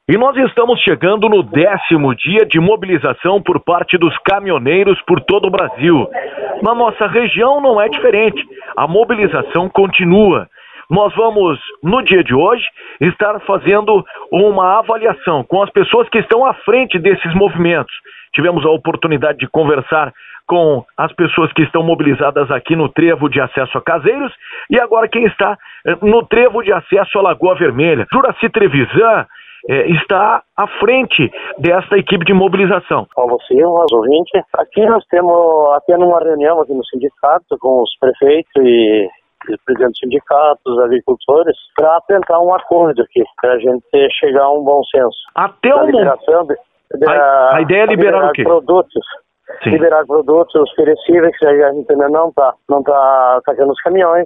E nós estamos chegando no 10º dia de mobilização por parte dos caminhoneiros por todo o Brasil. Na nossa região não é diferente. A mobilização continua. Nós vamos, no dia de hoje, estar fazendo uma avaliação com as pessoas que estão à frente desses movimentos. Tivemos a oportunidade de conversar com as pessoas que estão mobilizadas aqui no trevo de acesso a Caseiros e agora quem está no trevo de acesso à Lagoa Vermelha. Juracy Trevisan está à frente desta equipe de mobilização. Paulo Silva, ouvinte. Aqui nós temos até uma reunião aqui no sindicato com os prefeitos e presidentes dos sindicatos, agricultores, para tentar um acordo aqui, para a gente chegar a um bom senso. Até o momento. A ideia é liberar o quê? Produtos. Sim. Liberar produtos perecíveis que a gente ainda não tá sacando os caminhões,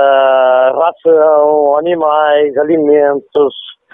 ração, animais, alimentos,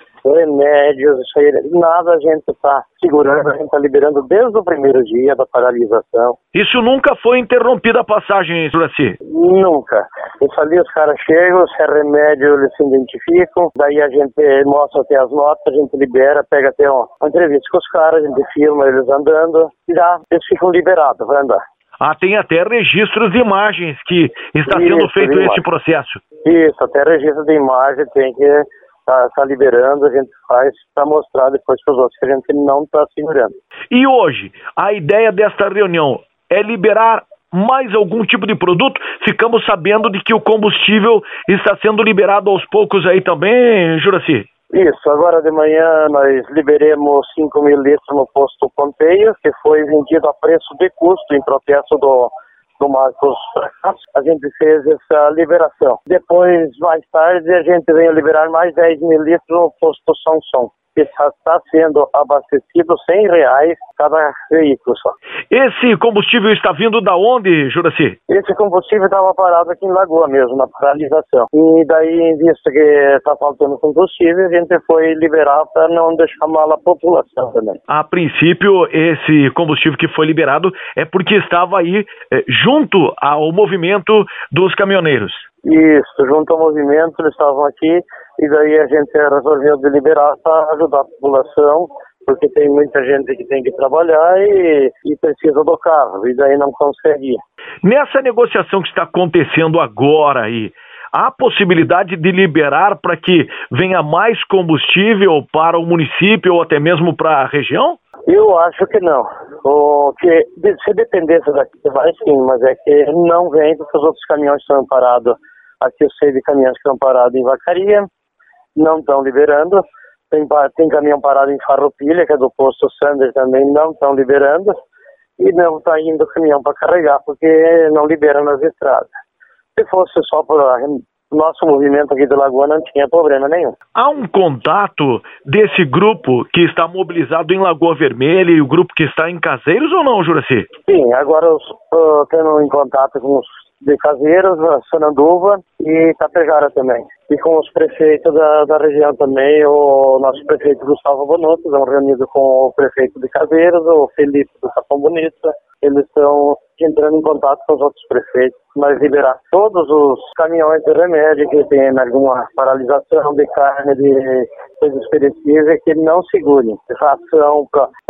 remédios, isso aí, nada a gente está segurando, a gente está liberando desde o primeiro dia da paralisação. Isso nunca foi interrompida a passagem, Juracy? Nunca. Isso ali os caras chegam, se é remédio eles se identificam, daí a gente mostra até as notas, a gente libera, pega até uma entrevista com os caras, a gente filma eles andando e já eles ficam liberados para andar. Tem até registros de imagens que está sendo feito esse processo. Isso, até registro de imagem tem que tá liberando, a gente faz para mostrar depois para os outros que a gente não está segurando. E hoje, a ideia desta reunião é liberar mais algum tipo de produto? Ficamos sabendo de que o combustível está sendo liberado aos poucos aí também, Juracy? Isso, agora de manhã nós liberemos 5.000 litros no posto Ponteio, que foi vendido a preço de custo em protesto do Marcos. A gente fez essa liberação. Depois, mais tarde, a gente veio liberar mais 10.000 litros no posto São Som, que está sendo abastecido R$100 cada veículo só. Esse combustível está vindo da onde, Juracy? Esse combustível estava parado aqui em Lagoa mesmo, na paralisação. E daí, visto que está faltando combustível, a gente foi liberar para não deixar mal a população também. A princípio, esse combustível que foi liberado é porque estava aí junto ao movimento dos caminhoneiros. Isso, junto ao movimento, eles estavam aqui e daí a gente resolveu deliberar para ajudar a população, porque tem muita gente que tem que trabalhar e precisa do carro, e daí não consegue. Nessa negociação que está acontecendo agora aí, há possibilidade de liberar para que venha mais combustível para o município ou até mesmo para a região? Eu acho que não. Porque se dependesse daqui, vai sim, mas é que não vem porque os outros caminhões estão parados. Aqui eu sei de caminhões que estão parados em Vacaria, não estão liberando. Tem caminhão parado em Farroupilha, que é do posto Sander, também não estão liberando. E não está indo caminhão para carregar, porque não liberam nas estradas. Se fosse só para nosso movimento aqui de Lagoa, não tinha problema nenhum. Há um contato desse grupo que está mobilizado em Lagoa Vermelha e o grupo que está em Caseiros ou não, Juracy? Sim, agora eu estou tendo em contato com os de Caseiros, Sananduva e Tapejara também. E com os prefeitos da região também, o nosso prefeito Gustavo Bonotto, estão reunidos com o prefeito de Caseiros, o Felipe do Capão Bonito. Eles estão entrando em contato com os outros prefeitos, mas liberar todos os caminhões de remédio que tem alguma paralisação de carne, de coisas perecíveis, que não segurem. Ração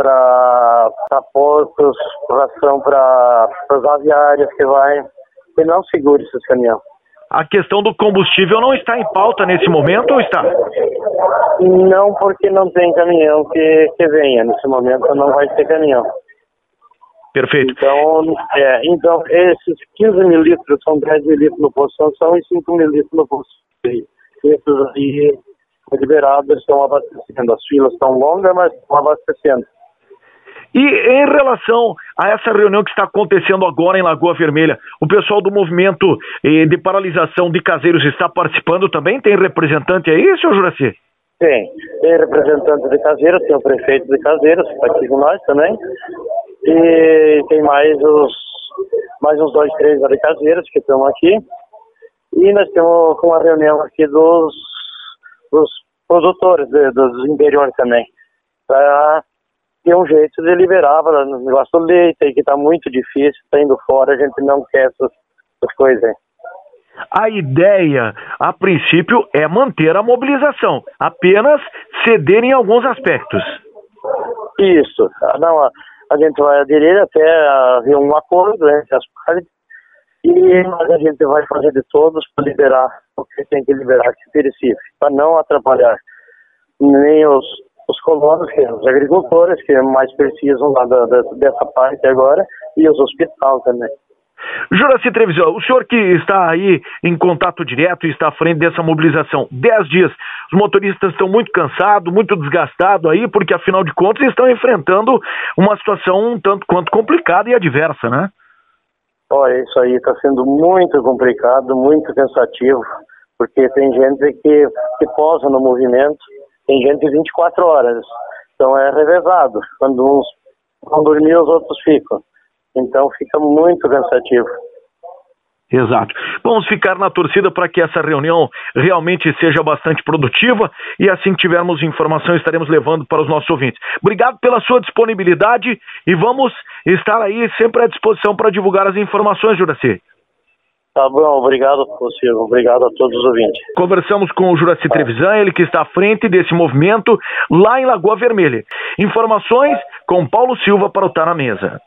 para porcos, ração para as aviárias que vai, que não segure esses caminhões. A questão do combustível não está em pauta nesse momento ou está? Não, porque não tem caminhão que venha. Nesse momento não vai ter caminhão. Perfeito. Então esses 15.000 litros são 10.000 litros no posto Sanção e 5.000 litros no posto. Esses aí liberados estão abastecendo. As filas estão longas, mas estão abastecendo. E em relação a essa reunião que está acontecendo agora em Lagoa Vermelha, o pessoal do movimento de paralisação de Caseiros está participando também? Tem representante aí, senhor Juracy? Tem representante de Caseiros, tem o prefeito de Caseiros, que está aqui com nós também. E tem mais uns 2, 3 de Caseiros que estão aqui. E nós temos uma reunião aqui dos produtores dos interiores também, para ter um jeito de liberar para o negócio do leite, que está muito difícil, está indo fora, a gente não quer essas coisas aí. A ideia, a princípio, é manter a mobilização, apenas ceder em alguns aspectos. Isso. Não, a gente vai aderir até haver um acordo entre as partes, mas a gente vai fazer de todos para liberar o que tem que liberar aqui em Recife, para não atrapalhar nem os colonos, os agricultores que mais precisam lá dessa parte agora, e os hospitais também. Juracy Trevisan, o senhor que está aí em contato direto e está à frente dessa mobilização, 10 dias, os motoristas estão muito cansados, muito desgastados aí, porque afinal de contas estão enfrentando uma situação um tanto quanto complicada e adversa, né? Olha, isso aí está sendo muito complicado, muito cansativo, porque tem gente que posa no movimento, tem gente 24 horas, então é revezado, quando uns vão dormir os outros ficam. Então fica muito cansativo. Exato. Vamos ficar na torcida para que essa reunião realmente seja bastante produtiva e assim que tivermos informação estaremos levando para os nossos ouvintes. Obrigado pela sua disponibilidade e vamos estar aí sempre à disposição para divulgar as informações, Juracy. Tá bom, obrigado, Silvio. Obrigado a todos os ouvintes. Conversamos com o Juracy Trevisan, ele que está à frente desse movimento lá em Lagoa Vermelha. Informações com Paulo Silva para o Tá na Mesa.